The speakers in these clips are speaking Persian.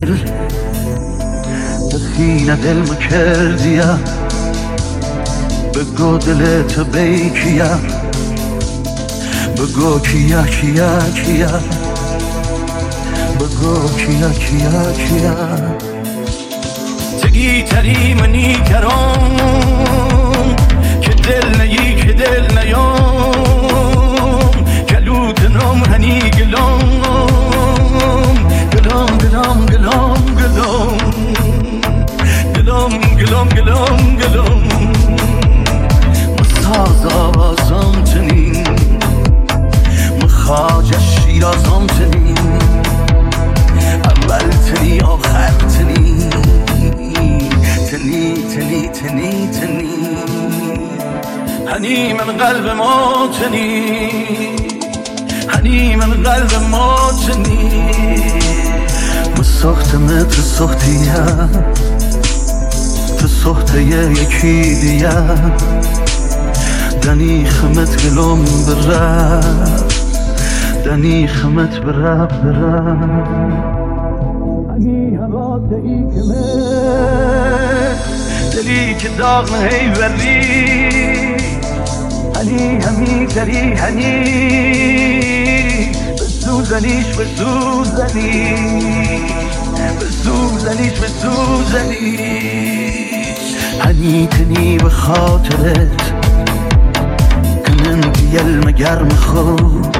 دخینه دل مکردیه بگو دلت بی کیه بگو کیه کیه کیه بگو کیه کیه کیه تگی تری منی کرام که دل نی که دل نیام گلوت نام هنی گلام گلام گلام گلام گلام گلام گلام گلام گلام مساز آوازم تنین مخاج شیرازم تنین اول تنی آخر تنی تنی تنی تنی تنی هنی من قلب ما تنی هنی من قلب ما تنی مساختم تو سختیه تو سخته یکی دیگه دنی خمت گلوم بره دنی خمت بره بره هنی حوات ای کمه دلی که داغ نهی وردی هنی همی دری هنی بسوزنیش بسوزنیش بسوزنیش بسوزنیش هنی تنی به خاطرت کنن دیل مگرم خو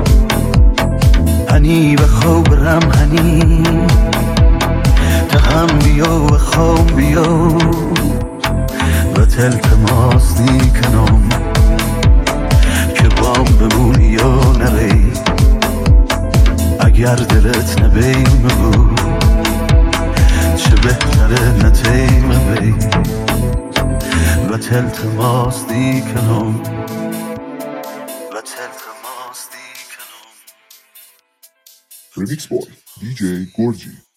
هنی به خو برم هنی تهم بیو و خوم بیو و تلتماس کنم که بام بمونی یا نری اگر دلت نبیم بود چه بهتره نتیم بی و تلتماس کنم و تلتماس کنم Remix Boy, DJ Gorgi.